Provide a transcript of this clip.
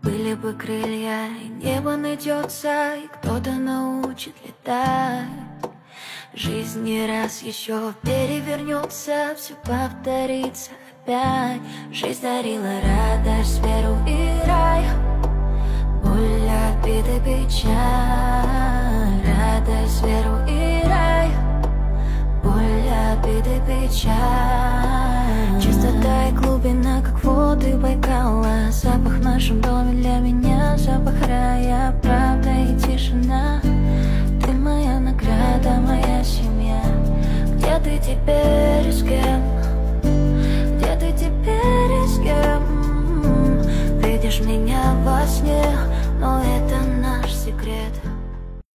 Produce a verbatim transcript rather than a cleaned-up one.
Были бы крылья, и небо найдется, и кто-то научит летать. Жизнь не раз еще перевернется, все повторится опять. Жизнь дарила радость, веру и рай, боль, обиды, печаль. Радость, веру и рай, боль, обиды, печаль. Чистота и глубина, как воды Байкала. Запах в нашем доме для меня, запах рая. Правда и тишина, ты моя награда, моя